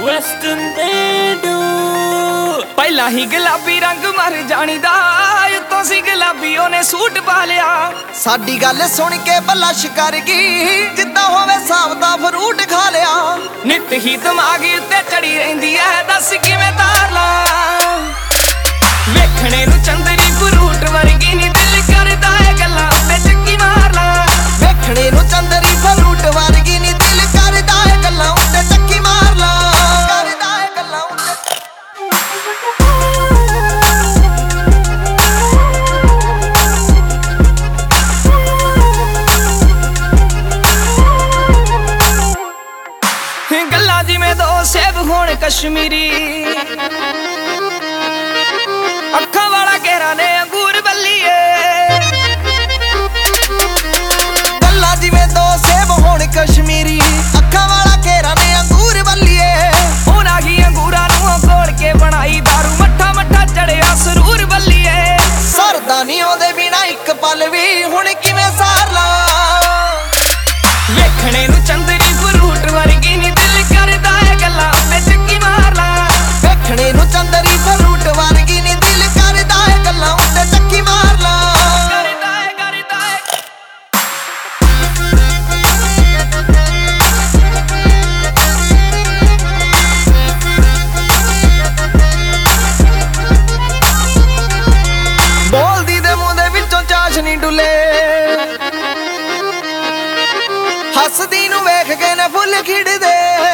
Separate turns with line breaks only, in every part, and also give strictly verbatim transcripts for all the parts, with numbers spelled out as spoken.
Western Bedu ਪਹਿਲਾਂ ਹੀ ਗੁਲਾਬੀ ਰੰਗ ਮਰ ਜਾਣੀ ਦਾ ਉਤੋਂ ਸੀ ਗੁਲਾਬੀ ਉਹਨੇ ਸੂਟ ਪਾ ਲਿਆ।
ਸਾਡੀ ਗੱਲ ਸੁਣ ਕੇ ਬਲਸ਼ ਕਰ ਗਈ ਜਿੱਦਾਂ ਹੋਵੇ ਸਾਬਤਾ ਫਰੂਟ ਖਾ ਲਿਆ।
ਨਿੱਤ ਹੀ ਦਿਮਾਗ ਉੱਤੇ ਚੜੀ ਰਹਿੰਦੀ ਐ ਦੱਸ ਕਿਵੇਂ ਤਾਰ ਲਾ। ਵੇਖਣੇ ਨੂੰ ਚੰਦਰੀ ਫਰੂਟ ਵਰਗੀ ਨੀ ਦਿਲ ਕਰਦਾ ਏ ਗੱਲਾਂ ਉੱਤੇ ਚੱਕੀ ਮਾਰ ਲਾ।
ਵੇਖਣੇ ਨੂੰ ਚੰਦਰੀ ਫਰੂਟ ਵਰਗੀ ਨੀ ਦਿਲ ਕਰਦਾ ਏ ਗੱਲਾਂ ਉੱਤੇ ਚੱਕੀ ਮਾਰ ਲਾ। ਕਰਦਾ ਏ ਗੱਲਾਂ ਉੱਤੇ
ਗੱਲਾਂ ਜਿਵੇਂ ਦੋ ਸੇਬ ਹੋਣ ਕਸ਼ਮੀਰੀ ਅੱਖਾਂ ਵਾਲਾ ਘੇਰਾ ਨੇ ਅੰਗੂਰ ਬੱਲੀਏ।
ਗੱਲਾਂ ਜਿਵੇਂ ਦੋ ਸੇਬ ਹੋਣ ਕਸ਼ਮੀਰੀ ਅੱਖਾਂ ਵਾਲਾ ਘੇਰਾ ਨੇ ਅੰਗੂਰ ਬੱਲੀਏ।
ਉਹਨਾਂ ਹੀ ਅੰਗੂਰਾਂ ਨੂੰ ਘੋਲ ਕੇ ਬਣਾਈ ਦਾਰੂ ਮੱਠਾ ਮੱਠਾ ਚੜਿਆ ਸਰੂਰ ਬੱਲੀਏ।
ਸਰਦਾ ਨੀ ਉਹਦੇ ਬਿਨਾ ਇੱਕ ਪਲ ਵੀ ਹੁਣ ਕਿਵੇਂ ਸਾਰ ਲਾ।
ਵੇਖਣੇ ਨੂੰ ਚੰਦਰੀ ਫਰੂਟ ਵਰਗੀ ਨੀ ਦਿਲ ਕਰਦਾ ਏ ਗੱਲਾਂ ਉੱਤੇ ਚੱਕੀ ਮਾਰ ਲਾ।
ਵੇਖਣੇ ਨੂੰ ਚੰਦਰੀ ਫਰੂਟ ਵਰਗੀ ਨੀ ਦਿਲ ਕਰਦਾ ਏ ਗੱਲਾਂ ਉੱਤੇ ਚੱਕੀ ਮਾਰ ਲਾ।
ਕਰਦਾ ਏ ਕਰਦਾ ਏ
ਬੋਲਦੀ ਦੇ ਮੂੰਹ ਦੇ ਵਿੱਚੋਂ ਚਾਸ਼ਨੀ ਡੁੱਲੇ ਹੱਸਦੀ ਨੂੰ ਵੇਖ ਕੇ ਨੇ ਫੁੱਲ ਖਿੜਦੇ।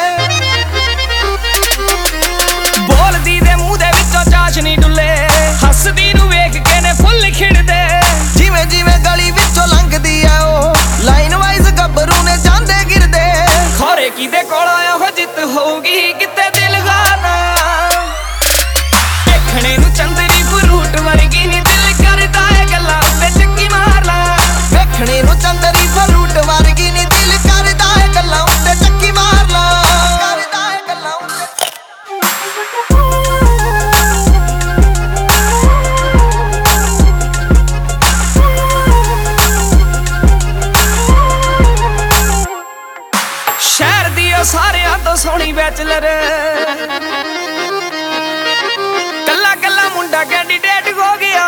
ਬੋਲਦੀ ਦੇ ਮੂੰਹ ਦੇ ਵਿੱਚੋਂ ਚਾਸ਼ਨੀ ਡੁੱਲੇ ਹੱਸਦੀ ਨੂੰ ਵੇਖ ਕੇ ਨੇ ਫੁੱਲ ਖਿੜਦੇ।
ਜਿਵੇਂ ਜਿਵੇਂ ਗਲੀ ਵਿੱਚੋਂ ਲੰਘਦੀ ਆ ਉਹ ਲਾਈਨ ਵਾਈਜ਼ ਗੱਭਰੂ ਨੇ ਜਾਂਦੇ ਗਿਰਦੇ।
ਖੋਰੇ ਕਿਦੇ ਕੋਲ ਆਇਆ ਹੋ ਜਿੱਤ ਹੋਊਗੀ ਕਿਤੇ ਦਿਲ ਗਾਣਾ। ਵੇਖਣੇ ਨੂੰ ਚੰਦਰੀ ਫਰੂਟ ਵਰਗੀ ਨੀ ਦਿਲ ਕਰਦਾ ਏ ਗੱਲਾਂ ਉੱਤੇ ਚੱਕੀ ਮਾਰ ਲਾ।
ਵੇਖਣੇ ਨੂੰ ਚੰਦਰੀ ਫਰੂਟ ਵਰਗੀ ਨੀ ਦਿਲ ਕਰਦਾ ਏ ਗੱਲਾਂ ਉੱਤੇ ਚੱਕੀ ਮਾਰ ਲਾ। ਕਰਦਾ ਏ ਗੱਲਾਂ ਉੱਤੇ
ਸ਼ਹਿਰ ਦੀ ਉਹ ਸਾਰਿਆਂ ਤੋਂ ਸੋਹਣੀ ਬੈਚਲਰ ਕੱਲਾ ਕੱਲਾ ਮੁੰਡਾ ਕੈਂਡੀਡੇਟ ਹੋ ਗਿਆ।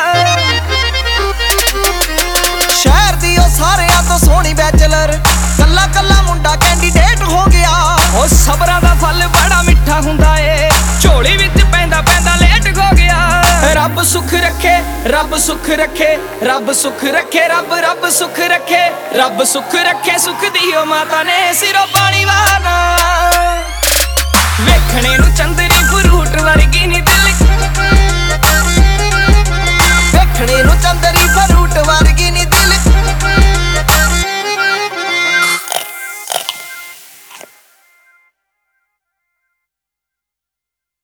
ਸ਼ਹਿਰ ਦੀ ਉਹ ਸਾਰਿਆਂ ਤੋਂ ਸੋਹਣੀ ਬੈਚਲਰ ਕੱਲਾ ਕੱਲਾ ਮੁੰਡਾ ਕੈਂਡੀਡੇਟ ਹੋ ਗਿਆ।
ਉਹ ਸਬਰਾਂ ਦਾ ਫਲ ਬੜਾ ਮਿੱਠਾ ਹੁੰਦਾ ਏ ਝੋਲੀ ਵਿੱਚ ਪੈਂਦਾ ਪੈਂਦਾ ਲੇਟ ਹੋ ਗਿਆ। ਰੱਬ ਸੁੱਖ ਰੱਖੇ ਰੱਬ ਸੁੱਖ ਰੱਖੇ ਰੱਬ ਸੁੱਖ ਰੱਖੇ ਰੱਬ ਰੱਬ ਸੁੱਖ ਰੱਖੇ ਰੱਬ ਸੁੱਖ ਰੱਖੇ ਸੁੱਖ ਦੀ ਉਹ ਮਾਤਾ ਨੇ ਸਿਰੋਂ ਪਾਣੀ ਵਾਰਨਾ। ਵੇਖਣੇ ਨੂੰ ਚੰਦਰੀ ਫਰੂਟ ਵਰਗੀ ਨੀ ਦਿਲ
ਵੇਖਣੇ ਨੂੰ ਚੰਦਰੀ ਫਰੂਟ ਵਰਗੀ ਨੀ